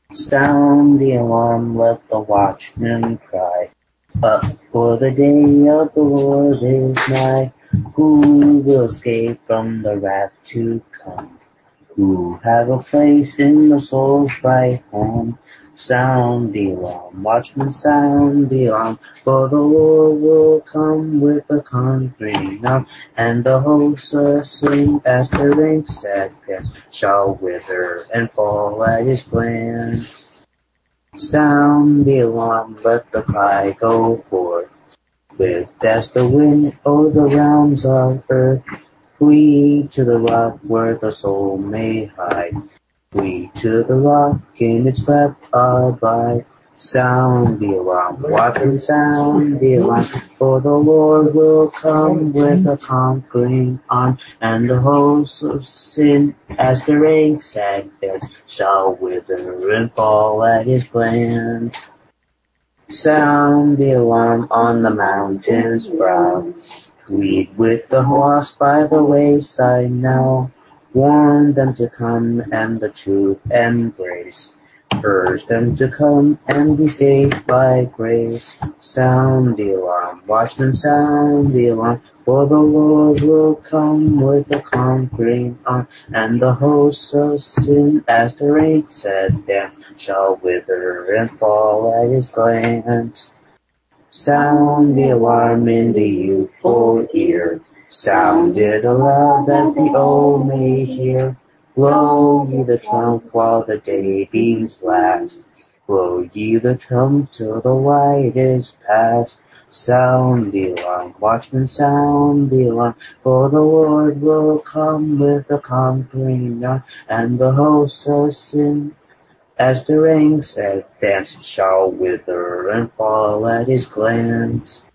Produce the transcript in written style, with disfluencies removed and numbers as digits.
Sound the alarm, let the watchman cry. Up, for the day of the Lord is nigh. Who will escape from the wrath to come? Who have a place in the soul's bright home? Sound the alarm, watchman, sound the alarm, for the Lord will come with a conquering arm, and the hosts ascend as the ranks advance, shall wither and fall at his glance. Sound the alarm, let the cry go forth, swift as the wind o'er the realms of earth. Flee to the rock where the soul may hide. Flee to the rock in its cleft abide. Sound the alarm, watchman, sound the alarm, for the Lord will come with a conquering arm, and the hosts of sin, as the ranks advance, shall wither and fall at his glance. Sound the alarm on the mountain's brow. Plead with the lost by the wayside now. Warn them to come and the truth embrace. Urge them to come and be saved by grace. Sound the alarm, watchman, sound the alarm, for the Lord will come with a conquering arm, and the hosts of sin, as the ranks advance, shall wither and fall at his glance. Sound the alarm in the youthful ear. Sound it aloud that the old may hear. Blow ye the trump while the day beams blast. Blow ye the trump till the light is past. Sound the alarm, watchman, sound the alarm, for the Lord will come with a conquering arm, and the hosts of sin, as the ranks advance, shall wither and fall at his glance.